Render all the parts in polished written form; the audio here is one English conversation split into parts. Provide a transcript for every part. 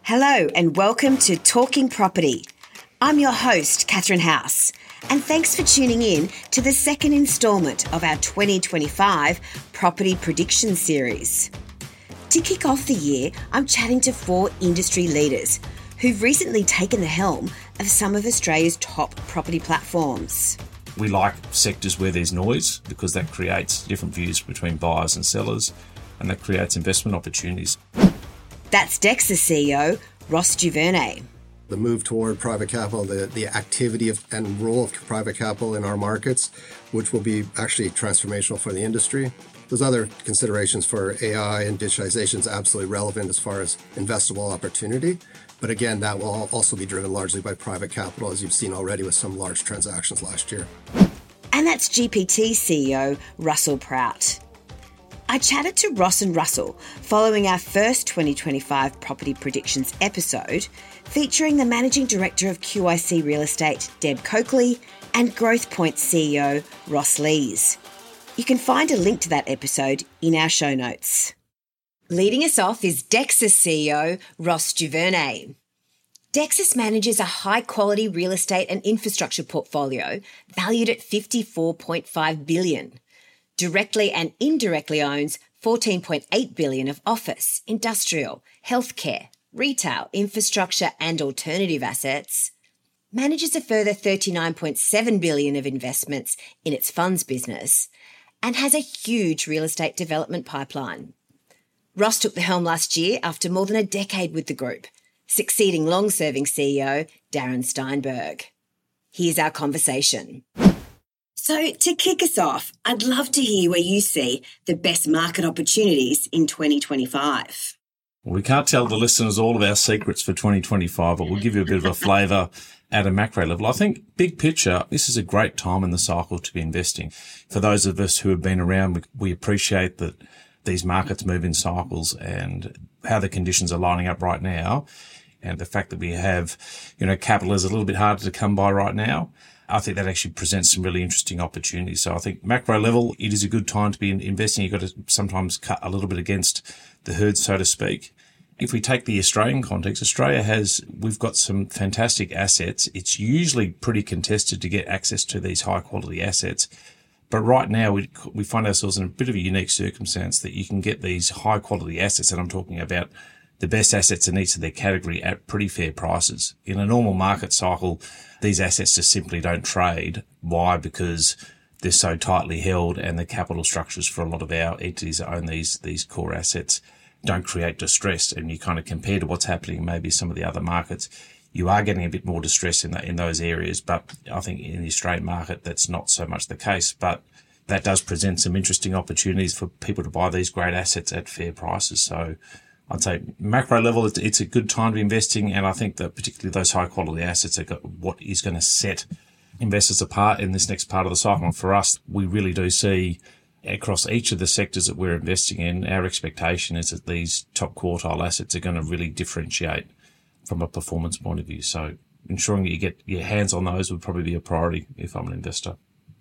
Hello and welcome to Talking Property. I'm your host, Catherine House, and thanks for tuning in to the second instalment of our 2025 Property Prediction Series. To kick off the year, I'm chatting to four industry leaders who've recently taken the helm of some of Australia's top property platforms. We like sectors where there's noise because that creates different views between buyers and sellers, and that creates investment opportunities. That's Dexus CEO, Ross Du-Vernet. The move toward private capital, the activity and role of private capital in our markets, which will be actually transformational for the industry. There's other considerations for AI and digitization is absolutely relevant as far as investable opportunity. But again, that will also be driven largely by private capital, as you've seen already with some large transactions last year. And that's GPT CEO, Russell Proutt. I chatted to Ross and Russell following our first 2025 Property Predictions episode, featuring the Managing Director of QIC Real Estate, Deb Coakley, and Growthpoint CEO, Ross Lees. You can find a link to that episode in our show notes. Leading us off is Dexus CEO, Ross Du-Vernet. Dexus manages a high-quality real estate and infrastructure portfolio valued at $54.5 billion. Directly and indirectly owns $14.8 billion of office, industrial, healthcare, retail, infrastructure and alternative assets, manages a further $39.7 billion of investments in its funds business, and has a huge real estate development pipeline. Ross took the helm last year after more than a decade with the group, succeeding long-serving CEO Darren Steinberg. Here's our conversation. So to kick us off, I'd love to hear where you see the best market opportunities in 2025. Well, we can't tell the listeners all of our secrets for 2025, but we'll give you a bit of a flavour at a macro level. I think big picture, this is a great time in the cycle to be investing. For those of us who have been around, we appreciate that these markets move in cycles and how the conditions are lining up right now. And the fact that we have, capital is a little bit harder to come by right now. I think that actually presents some really interesting opportunities. So I think macro level, it is a good time to be investing. You've got to sometimes cut a little bit against the herd, so to speak. If we take the Australian context, we've got some fantastic assets. It's usually pretty contested to get access to these high quality assets. But right now we find ourselves in a bit of a unique circumstance that you can get these high quality assets, and I'm talking about the best assets in each of their category at pretty fair prices. In a normal market cycle, these assets just simply don't trade. Why? Because they're so tightly held, and the capital structures for a lot of our entities that own these core assets don't create distress. And you kind of compare to what's happening in maybe some of the other markets, you are getting a bit more distress in those areas. But I think in the Australian market, that's not so much the case. But that does present some interesting opportunities for people to buy these great assets at fair prices. So I'd say macro level, it's a good time to be investing. And I think that particularly those high quality assets are what is going to set investors apart in this next part of the cycle. And for us, we really do see across each of the sectors that we're investing in, our expectation is that these top quartile assets are going to really differentiate from a performance point of view. So ensuring that you get your hands on those would probably be a priority if I'm an investor.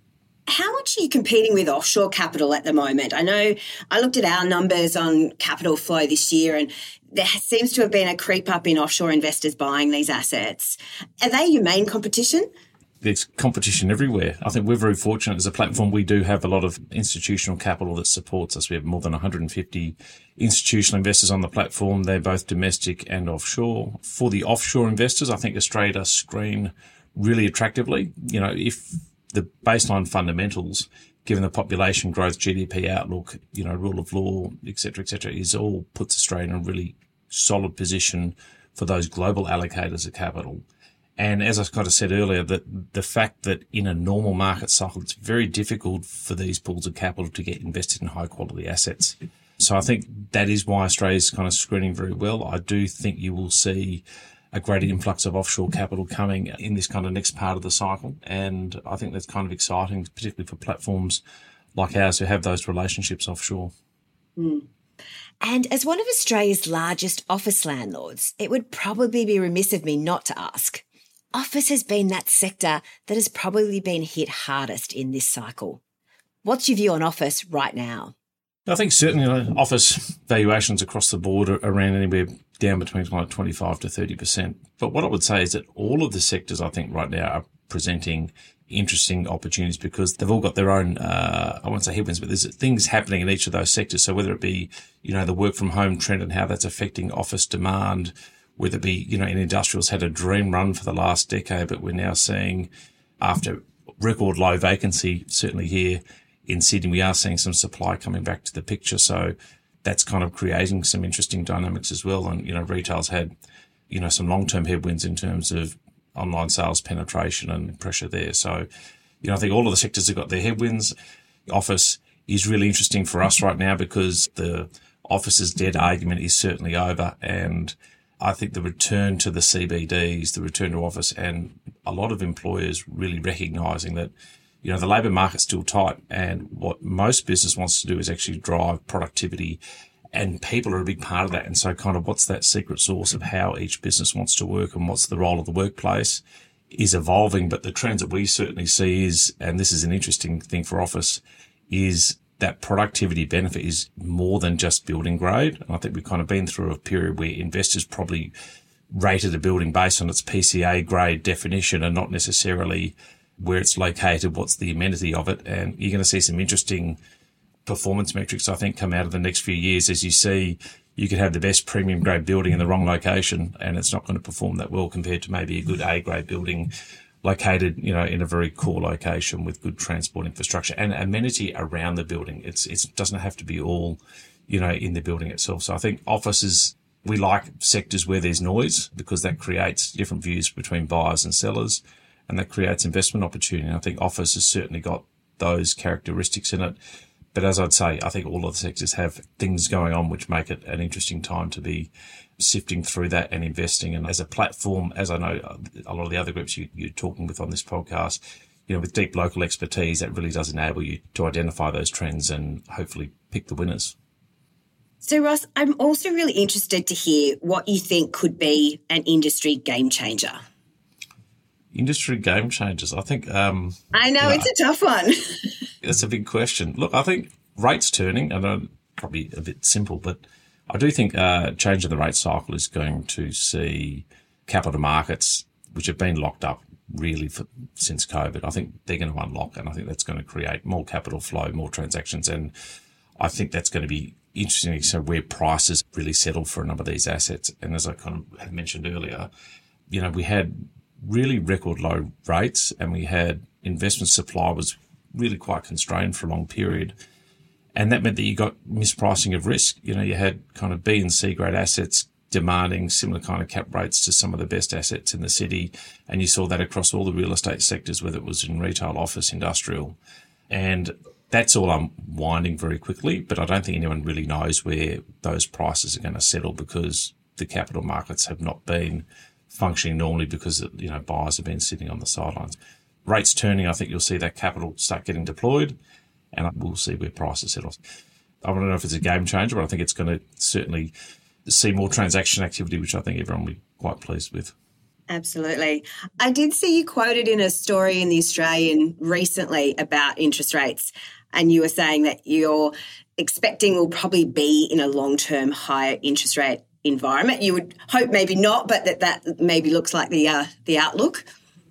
How much are you competing with offshore capital at the moment? I know I looked at our numbers on capital flow this year, and there seems to have been a creep up in offshore investors buying these assets. Are they your main competition? There's competition everywhere. I think we're very fortunate as a platform. We do have a lot of institutional capital that supports us. We have more than 150 institutional investors on the platform. They're both domestic and offshore. For the offshore investors, I think Australia does screen really attractively. If the baseline fundamentals, given the population growth, GDP outlook, rule of law, et cetera, is all puts Australia in a really solid position for those global allocators of capital. And as I kind of said earlier, that the fact that in a normal market cycle, it's very difficult for these pools of capital to get invested in high quality assets. So I think that is why Australia's kind of screening very well. I do think you will see a great influx of offshore capital coming in this kind of next part of the cycle. And I think that's kind of exciting, particularly for platforms like ours who have those relationships offshore. Mm. And as one of Australia's largest office landlords, it would probably be remiss of me not to ask, office has been that sector that has probably been hit hardest in this cycle. What's your view on office right now? I think certainly office valuations across the board are around anywhere down between like 25 to 30%. But what I would say is that all of the sectors, I think, right now are presenting interesting opportunities because they've all got their own, I won't say headwinds, but there's things happening in each of those sectors. So whether it be, the work from home trend and how that's affecting office demand, whether it be, in industrials had a dream run for the last decade, but we're now seeing after record low vacancy, certainly here in Sydney, we are seeing some supply coming back to the picture. So that's kind of creating some interesting dynamics as well. And, retail's had, some long-term headwinds in terms of online sales penetration and pressure there. So, I think all of the sectors have got their headwinds. Office is really interesting for us right now because the office's dead argument is certainly over. And I think the return to the CBDs, the return to office, and a lot of employers really recognising that, the labour market's still tight, and what most business wants to do is actually drive productivity, and people are a big part of that. And so kind of what's that secret sauce of how each business wants to work and what's the role of the workplace is evolving. But the trends that we certainly see is, and this is an interesting thing for office, is that productivity benefit is more than just building grade. And I think we've kind of been through a period where investors probably rated a building based on its PCA grade definition and not necessarily where it's located, what's the amenity of it. And you're going to see some interesting performance metrics, I think, come out of the next few years as you see you could have the best premium grade building in the wrong location and it's not going to perform that well compared to maybe a good A grade building located, in a very core location with good transport infrastructure and amenity around the building. It doesn't have to be all, in the building itself. So I think offices, we like sectors where there's noise because that creates different views between buyers and sellers and that creates investment opportunity. And I think office has certainly got those characteristics in it. But as I'd say, I think all of the sectors have things going on which make it an interesting time to be sifting through that and investing. And as a platform, as I know a lot of the other groups you're talking with on this podcast, with deep local expertise, that really does enable you to identify those trends and hopefully pick the winners. So, Ross, I'm also really interested to hear what you think could be an industry game changer. Industry game changers, I think. I know, it's a tough one. That's a big question. Look, I think rates turning, I know probably a bit simple, but I do think change in the rate cycle is going to see capital markets, which have been locked up really since COVID. I think they're going to unlock, and I think that's going to create more capital flow, more transactions, and I think that's going to be interesting. So where prices really settle for a number of these assets, and as I kind of had mentioned earlier, we had really record low rates and we had investment supply was really quite constrained for a long period. And that meant that you got mispricing of risk. You had kind of B and C grade assets demanding similar kind of cap rates to some of the best assets in the city. And you saw that across all the real estate sectors, whether it was in retail, office, industrial. And that's all unwinding very quickly. But I don't think anyone really knows where those prices are going to settle because the capital markets have not been functioning normally because, buyers have been sitting on the sidelines. Rates turning, I think you'll see that capital start getting deployed and we'll see where prices settle. I don't know if it's a game changer, but I think it's going to certainly see more transaction activity, which I think everyone will be quite pleased with. Absolutely. I did see you quoted in a story in The Australian recently about interest rates, and you were saying that you're expecting will probably be in a long-term higher interest rate environment. You would hope maybe not, but that maybe looks like the outlook.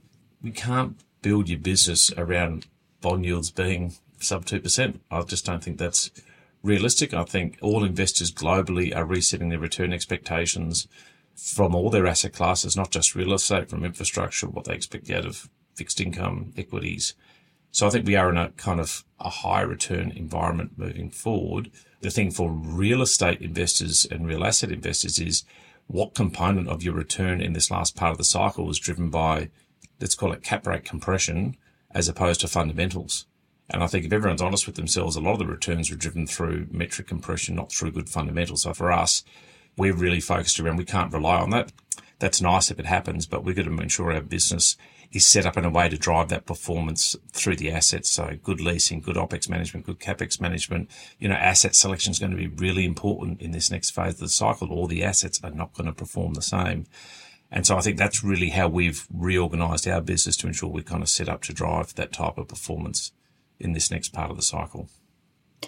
We can't build your business around bond yields being sub 2%. I just don't think that's realistic. I think all investors globally are resetting their return expectations from all their asset classes, not just real estate, from infrastructure, what they expect out of fixed income equities. So I think we are in a kind of a high return environment moving forward. The thing for real estate investors and real asset investors is what component of your return in this last part of the cycle was driven by, let's call it cap rate compression, as opposed to fundamentals. And I think if everyone's honest with themselves, a lot of the returns were driven through metric compression, not through good fundamentals. So for us, we're really focused around, we can't rely on that. That's nice if it happens, but we've got to ensure our business is set up in a way to drive that performance through the assets. So good leasing, good OPEX management, good CAPEX management. Asset selection is going to be really important in this next phase of the cycle. All the assets are not going to perform the same. And so I think that's really how we've reorganised our business to ensure we're kind of set up to drive that type of performance in this next part of the cycle.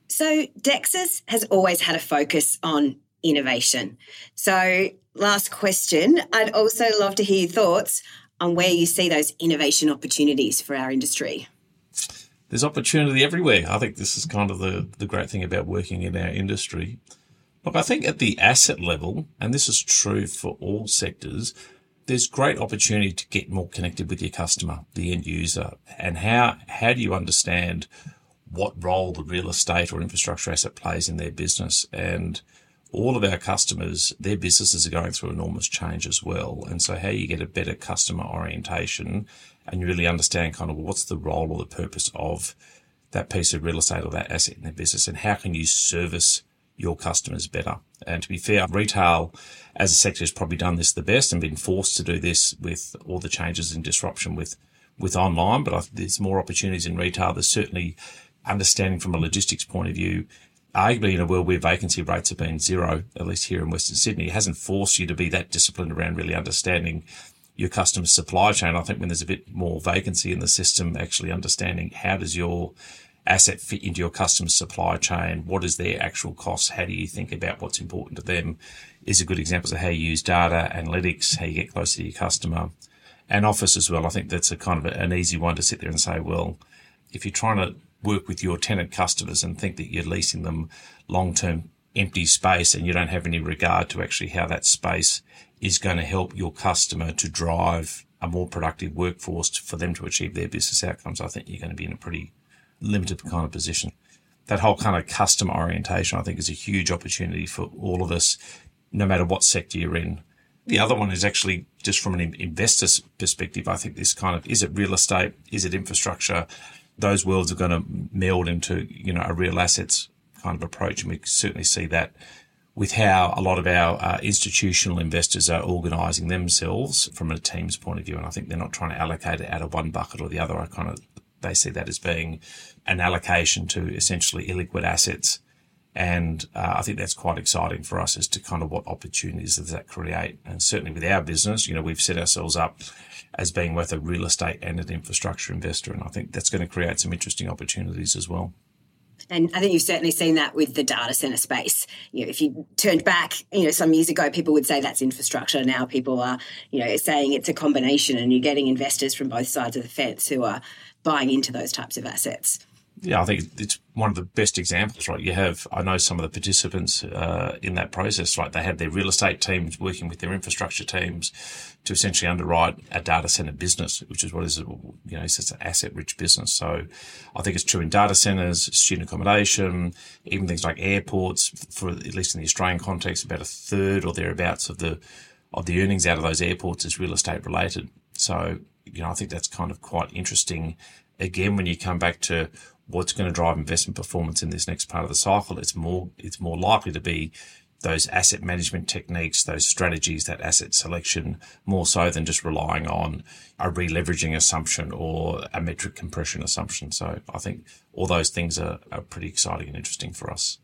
So Dexus has always had a focus on innovation. So last question, I'd also love to hear your thoughts on where you see those innovation opportunities for our industry. There's opportunity everywhere. I think this is kind of the great thing about working in our industry. Look, I think at the asset level, and this is true for all sectors, there's great opportunity to get more connected with your customer, the end user, and how do you understand what role the real estate or infrastructure asset plays in their business. And all of our customers, their businesses are going through enormous change as well. And so how you get a better customer orientation and you really understand kind of what's the role or the purpose of that piece of real estate or that asset in their business, and how can you service your customers better. And to be fair, retail as a sector has probably done this the best and been forced to do this with all the changes and disruption with online. But I think there's more opportunities in retail. There's certainly understanding from a logistics point of view, arguably in a world where vacancy rates have been zero, at least here in Western Sydney, it hasn't forced you to be that disciplined around really understanding your customer's supply chain. I think when there's a bit more vacancy in the system, actually understanding how does your asset fit into your customer's supply chain, what is their actual costs, how do you think about what's important to them, is a good example of how you use data, analytics, how you get closer to your customer. And office as well, I think that's a kind of an easy one to sit there and say, well, if you're trying to work with your tenant customers and think that you're leasing them long-term empty space and you don't have any regard to actually how that space is going to help your customer to drive a more productive workforce for them to achieve their business outcomes, I think you're going to be in a pretty limited kind of position. That whole kind of customer orientation, I think, is a huge opportunity for all of us, no matter what sector you're in. The other one is actually just from an investor's perspective. I think this kind of, is it real estate? Is it infrastructure? Those worlds are going to meld into, a real assets kind of approach. And we certainly see that with how a lot of our institutional investors are organising themselves from a team's point of view. And I think they're not trying to allocate it out of one bucket or the other. They see that as being an allocation to essentially illiquid assets. And I think that's quite exciting for us as to kind of what opportunities does that create. And certainly with our business, we've set ourselves up as being both a real estate and an infrastructure investor. And I think that's going to create some interesting opportunities as well. And I think you've certainly seen that with the data centre space. If you turned back, some years ago, people would say that's infrastructure. Now people are, saying it's a combination, and you're getting investors from both sides of the fence who are buying into those types of assets. Yeah, I think it's one of the best examples, right? I know some of the participants in that process, right? They had their real estate teams working with their infrastructure teams to essentially underwrite a data center business, which is what is, it's an asset-rich business. So I think it's true in data centers, student accommodation, even things like airports. For at least in the Australian context, about a third or thereabouts of the earnings out of those airports is real estate related. So I think that's kind of quite interesting. Again, when you come back to what's going to drive investment performance in this next part of the cycle, it's more likely to be those asset management techniques, those strategies, that asset selection, more so than just relying on a re-leveraging assumption or a metric compression assumption. So I think all those things are pretty exciting and interesting for us.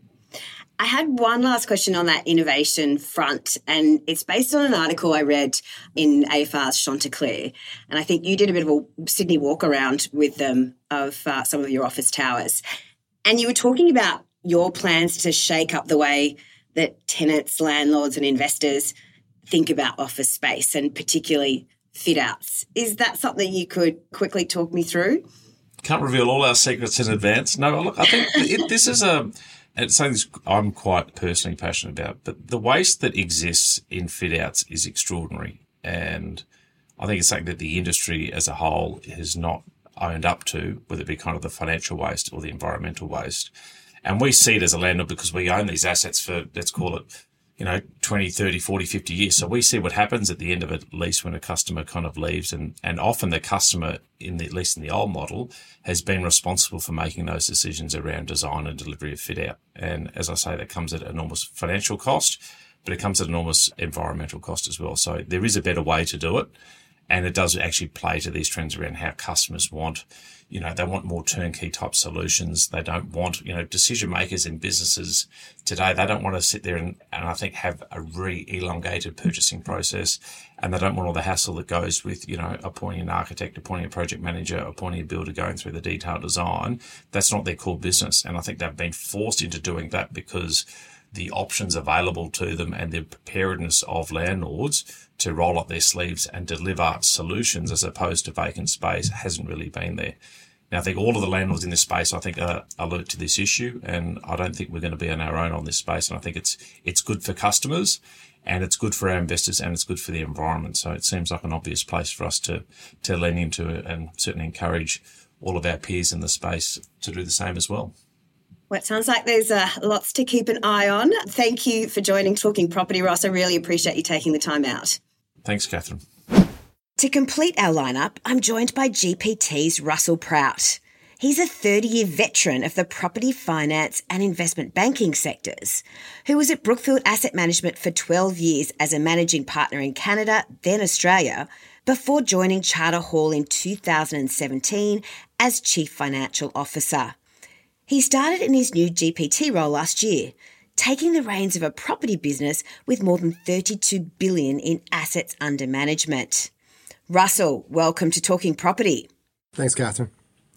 I had one last question on that innovation front, and it's based on an article I read in AFR's Chanticleer. And I think you did a bit of a Sydney walk around with them of some of your office towers. And you were talking about your plans to shake up the way that tenants, landlords and investors think about office space, and particularly fit outs. Is that something you could quickly talk me through? Can't reveal all our secrets in advance. No, look, I think this is it's something I'm quite personally passionate about, but the waste that exists in fit-outs is extraordinary. And I think it's something that the industry as a whole has not owned up to, whether it be kind of the financial waste or the environmental waste. And we see it as a landlord because we own these assets for, let's call it, 20, 30, 40, 50 years. So we see what happens at the end of a lease when a customer kind of leaves. And often the customer, at least in the old model, has been responsible for making those decisions around design and delivery of fit out. And as I say, that comes at enormous financial cost, but it comes at enormous environmental cost as well. So there is a better way to do it. And it does actually play to these trends around how customers want, they want more turnkey type solutions. They don't want, decision makers in businesses today, they don't want to sit there and I think have a really elongated purchasing process. And they don't want all the hassle that goes with, appointing an architect, appointing a project manager, appointing a builder, going through the detailed design. That's not their core business. And I think they've been forced into doing that because the options available to them and the preparedness of landlords to roll up their sleeves and deliver solutions as opposed to vacant space hasn't really been there. Now, I think all of the landlords in this space, I think, are alert to this issue, and I don't think we're going to be on our own on this space. And I think it's good for customers, and it's good for our investors, and it's good for the environment. So it seems like an obvious place for us to lean into and certainly encourage all of our peers in the space to do the same as well. Well, it sounds like there's lots to keep an eye on. Thank you for joining Talking Property, Ross. I really appreciate you taking the time out. Thanks, Catherine. To complete our lineup, I'm joined by GPT's Russell Prout. He's a 30-year veteran of the property finance and investment banking sectors, who was at Brookfield Asset Management for 12 years as a managing partner in Canada, then Australia, before joining Charter Hall in 2017 as Chief Financial Officer. He started in his new GPT role last year, taking the reins of a property business with more than $32 billion in assets under management. Russell, welcome to Talking Property. Thanks, Catherine.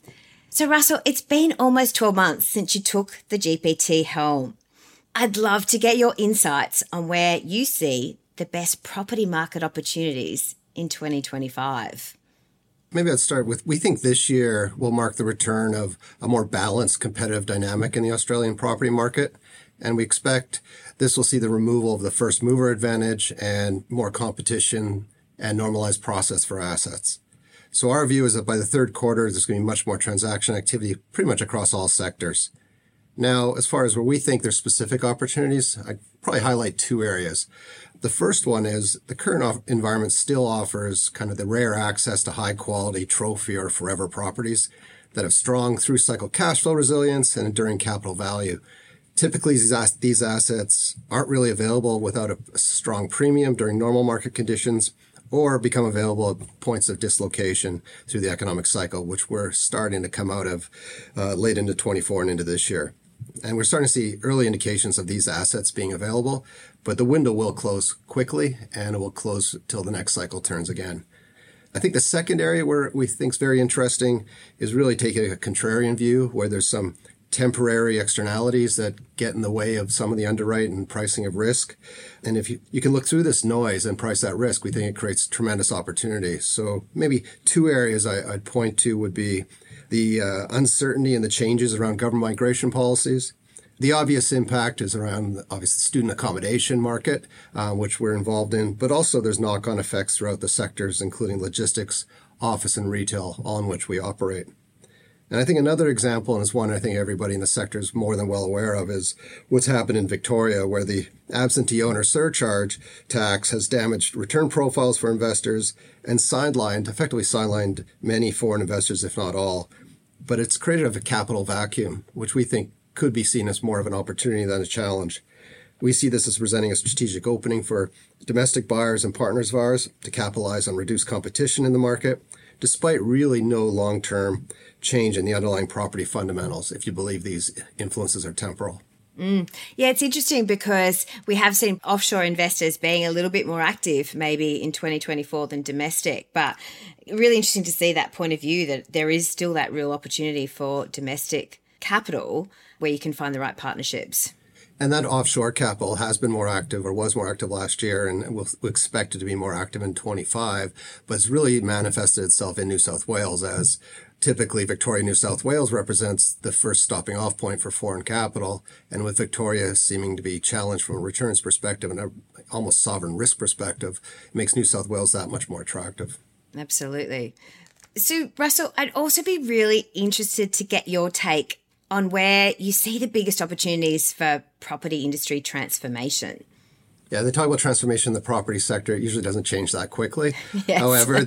So, Russell, it's been almost 12 months since you took the GPT helm. I'd love to get your insights on where you see the best property market opportunities in 2025. Maybe I'd start with, we think this year will mark the return of a more balanced competitive dynamic in the Australian property market. And we expect this will see the removal of the first mover advantage and more competition and normalized process for assets. So our view is that by the third quarter, there's going to be much more transaction activity pretty much across all sectors. Now, as far as where we think there's specific opportunities, I'd probably highlight two areas. The first one is the current environment still offers kind of the rare access to high quality trophy or forever properties that have strong through cycle cash flow resilience and enduring capital value. Typically, these assets aren't really available without a strong premium during normal market conditions or become available at points of dislocation through the economic cycle, which we're starting to come out of late into 24 and into this year. And we're starting to see early indications of these assets being available, but the window will close quickly and it will close till the next cycle turns again. I think the second area where we think is very interesting is really taking a contrarian view where there's some temporary externalities that get in the way of some of the underwrite and pricing of risk. And if you can look through this noise and price that risk, we think it creates tremendous opportunity. So maybe two areas I'd point to would be the uncertainty and the changes around government migration policies. The obvious impact is around obviously the student accommodation market, which we're involved in, but also there's knock-on effects throughout the sectors, including logistics, office, and retail, all in which we operate. And I think another example, and it's one I think everybody in the sector is more than well aware of, is what's happened in Victoria, where the absentee owner surcharge tax has damaged return profiles for investors and effectively sidelined many foreign investors, if not all. But it's created a capital vacuum, which we think could be seen as more of an opportunity than a challenge. We see this as presenting a strategic opening for domestic buyers and partners of ours to capitalize on reduced competition in the market, despite really no long-term change in the underlying property fundamentals, if you believe these influences are temporal. Yeah, it's interesting because we have seen offshore investors being a little bit more active maybe in 2024 than domestic, but really interesting to see that point of view that there is still that real opportunity for domestic capital where you can find the right partnerships. And that offshore capital has been more active or was more active last year and we'll expect it to be more active in 25, but it's really manifested itself in New South Wales as typically Victoria, New South Wales represents the first stopping off point for foreign capital. And with Victoria seeming to be challenged from a returns perspective and an almost sovereign risk perspective, it makes New South Wales that much more attractive. Absolutely. So, Russell, I'd also be really interested to get your take on where you see the biggest opportunities for property industry transformation. Yeah, they talk about transformation in the property sector. It usually doesn't change that quickly. Yes. However,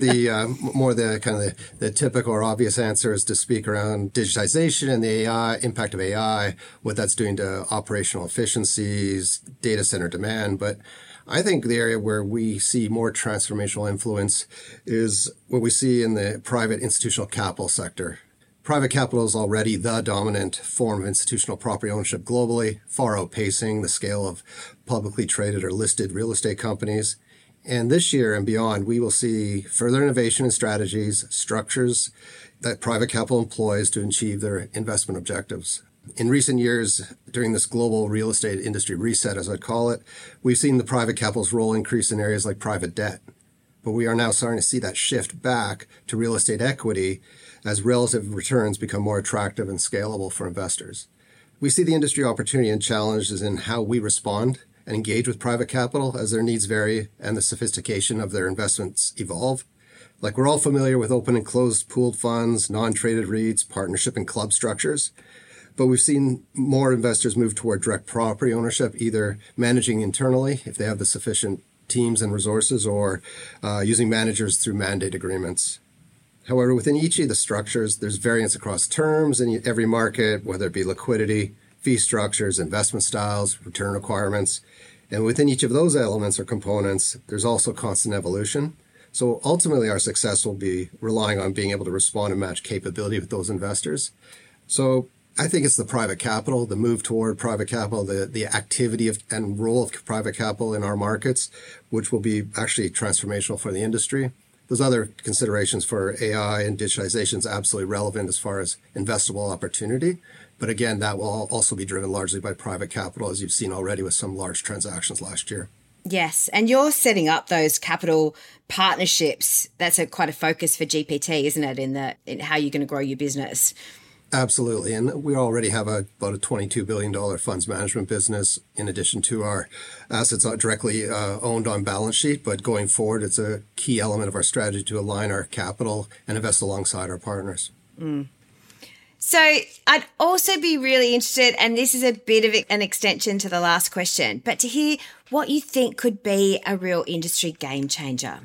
the typical or obvious answer is to speak around digitization and the impact of AI, what that's doing to operational efficiencies, data center demand. But I think the area where we see more transformational influence is what we see in the private institutional capital sector. Private capital is already the dominant form of institutional property ownership globally, far outpacing the scale of publicly traded or listed real estate companies. And this year and beyond, we will see further innovation in strategies, structures that private capital employs to achieve their investment objectives. In recent years, during this global real estate industry reset, as I'd call it, we've seen the private capital's role increase in areas like private debt. But we are now starting to see that shift back to real estate equity as relative returns become more attractive and scalable for investors. We see the industry opportunity and challenges in how we respond and engage with private capital as their needs vary and the sophistication of their investments evolve. Like we're all familiar with open and closed pooled funds, non-traded REITs, partnership and club structures. But we've seen more investors move toward direct property ownership, either managing internally if they have the sufficient teams and resources, or using managers through mandate agreements. However, within each of the structures, there's variance across terms in every market, whether it be liquidity, fee structures, investment styles, return requirements. And within each of those elements or components, there's also constant evolution. So ultimately, our success will be relying on being able to respond and match capability with those investors. So I think it's the private capital, the move toward private capital, the activity and role of private capital in our markets, which will be actually transformational for the industry. Those other considerations for AI and digitization is absolutely relevant as far as investable opportunity. But again, that will also be driven largely by private capital, as you've seen already with some large transactions last year. Yes, and you're setting up those capital partnerships. That's quite a focus for GPT, isn't it, in how you're going to grow your business? Absolutely. And we already have about a $22 billion funds management business in addition to our assets directly owned on balance sheet. But going forward, it's a key element of our strategy to align our capital and invest alongside our partners. So I'd also be really interested, and this is a bit of an extension to the last question, but to hear what you think could be a real industry game changer.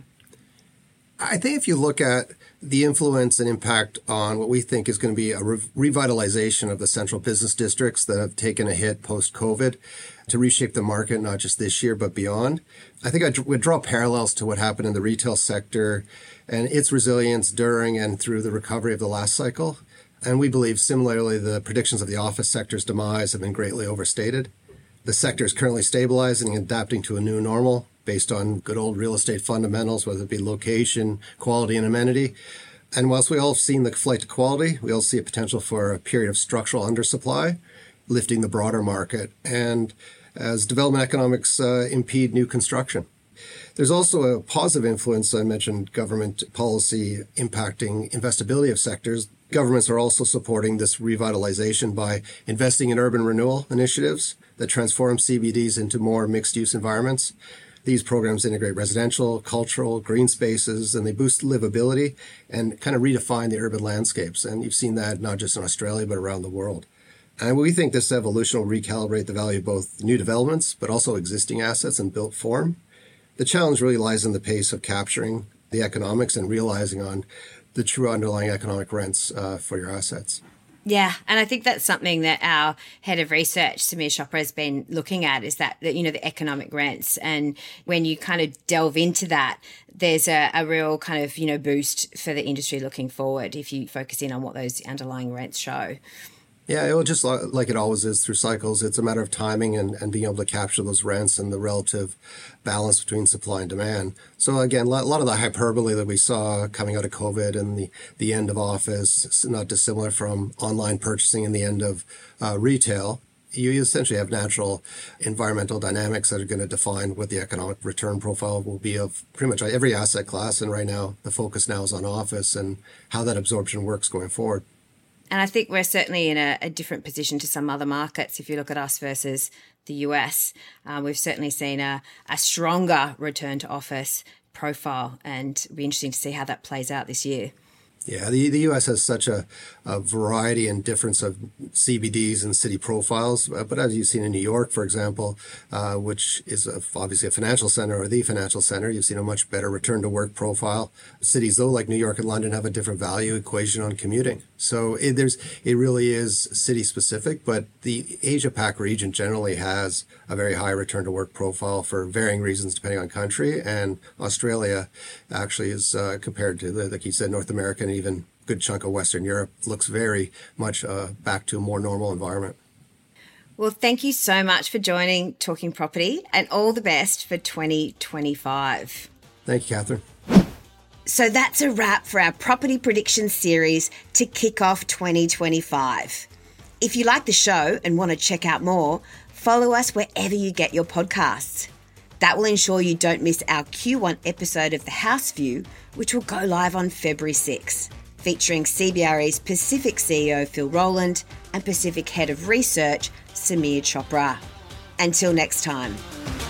I think if you look at the influence and impact on what we think is going to be a revitalization of the central business districts that have taken a hit post-COVID to reshape the market, not just this year, but beyond. I think I would draw parallels to what happened in the retail sector and its resilience during and through the recovery of the last cycle. And we believe similarly, the predictions of the office sector's demise have been greatly overstated. The sector is currently stabilizing and adapting to a new normal based on good old real estate fundamentals, whether it be location, quality, and amenity. And whilst we all have seen the flight to quality, we also see a potential for a period of structural undersupply, lifting the broader market, and as development economics impede new construction. There's also a positive influence. I mentioned government policy impacting investability of sectors. Governments are also supporting this revitalization by investing in urban renewal initiatives that transform CBDs into more mixed-use environments. These programs integrate residential, cultural, green spaces, and they boost livability and kind of redefine the urban landscapes. And you've seen that not just in Australia, but around the world. And we think this evolution will recalibrate the value of both new developments, but also existing assets in built form. The challenge really lies in the pace of capturing the economics and realizing on the true underlying economic rents for your assets. Yeah, and I think that's something that our head of research, Samir Chopra, has been looking at, is that the economic rents. And when you kind of delve into that, there's a real kind of, boost for the industry looking forward if you focus in on what those underlying rents show. Yeah, it will just like it always is through cycles. It's a matter of timing and being able to capture those rents and the relative balance between supply and demand. So again, a lot of the hyperbole that we saw coming out of COVID and the end of office, not dissimilar from online purchasing and the end of retail. You essentially have natural environmental dynamics that are going to define what the economic return profile will be of pretty much every asset class. And right now, the focus now is on office and how that absorption works going forward. And I think we're certainly in a different position to some other markets. If you look at us versus the US, we've certainly seen a stronger return to office profile, and it'll be interesting to see how that plays out this year. Yeah, the U.S. has such a variety and difference of CBDs and city profiles. But as you've seen in New York, for example, which is obviously a financial center or the financial center, you've seen a much better return to work profile. Cities, though, like New York and London, have a different value equation on commuting. So it really is city specific, but the Asia Pac region generally has a very high return to work profile for varying reasons depending on country. And Australia actually is compared to, like you said, North America and even a good chunk of Western Europe looks very much back to a more normal environment. Well, thank you so much for joining Talking Property, and all the best for 2025. Thank you, Catherine. So that's a wrap for our property prediction series to kick off 2025. If you like the show and want to check out more, follow us wherever you get your podcasts. That will ensure you don't miss our Q1 episode of The House View, which will go live on February 6, featuring CBRE's Pacific CEO Phil Rowland and Pacific Head of Research Samir Chopra. Until next time.